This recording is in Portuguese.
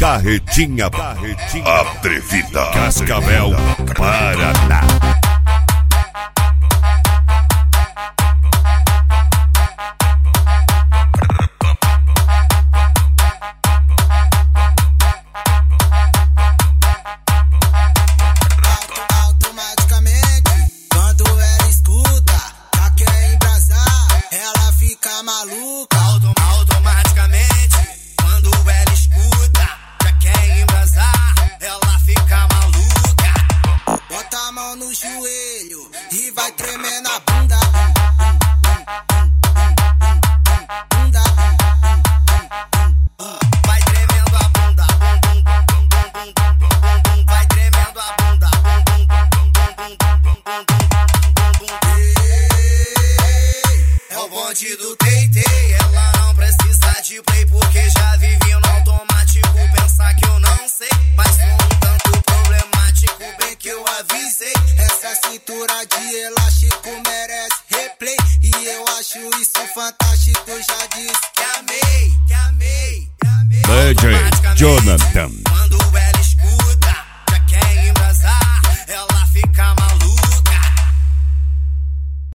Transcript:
Carretinha atrevida, Cascavel, Paraná. Maluca, automaticamente, quando ela escuta, já quer embrasar, ela fica maluca. Bota a mão no joelho e vai tremer na bunda. Vai tremendo a bunda, vai tremendo a bunda. É o bonde do Teitei, ela não precisa de play porque já vivi no automático. Pensar que eu não sei, mas sou um tanto problemático, bem que eu avisei. Essa cintura de elástico merece replay e eu acho isso fantástico, já disse que amei. DJ Jonathan.